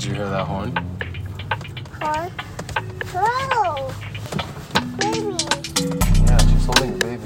Did you hear that horn? Horn? Hello! Baby! Yeah, she's holding a baby.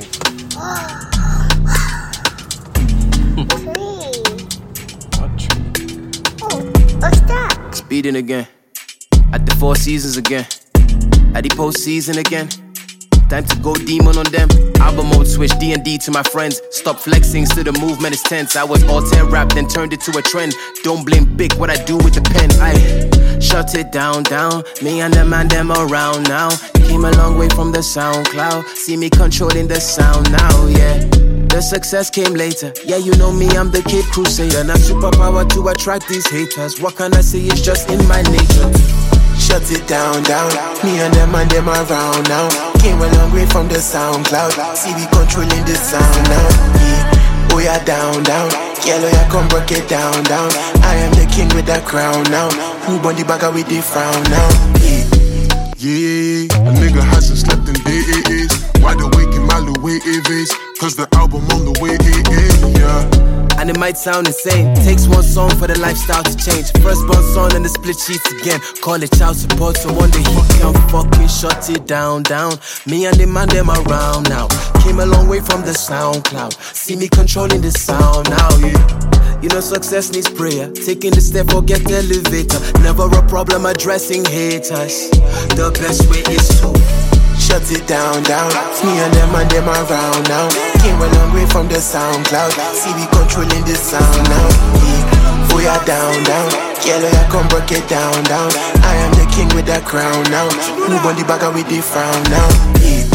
Tree! What tree? Oh, what's that? Speeding again. At the Four Seasons again. At the postseason again. Time to go demon on them. Album mode switch D&D to my friends. Stop flexing, still the movement is tense. I was all 10 rap, then turned it to a trend. Don't blame big what I do with the pen. I shut it down. Me and them around now. Came a long way from the SoundCloud. See me controlling the sound now, yeah. The success came later. Yeah, you know me, I'm the kid crusader. Not superpower to attract these haters. What can I say? It's just in my nature. Shut it down. Me and them around now. Came a long way from the SoundCloud. See we controlling the sound now. Yeah. Oh yeah, down. Yellow, yeah, come break it down. I am the king with the crown now. Who on the bagger with the frown now? Yeah, a nigga hasn't slept in days. Wide awake in my Louis Avis. Cause the album on the way, yeah. And it might sound insane. Takes one song for the lifestyle to change. First born son and the split sheets again. Call it child support, so one day he can fucking shut it down. Me and them around now. Came a long way from the SoundCloud. See me controlling the sound now, yeah. You know success needs prayer. Taking the step, forget the elevator. Never a problem addressing haters. The best way is to shut it down. Me and them around now. Came a long way from the SoundCloud. See we controlling the sound now. Yeah. Oh yeah, down. Yellow, yeah, come break it down. I am the king with the crown now. Move on the bagger with the frown now. Yeah.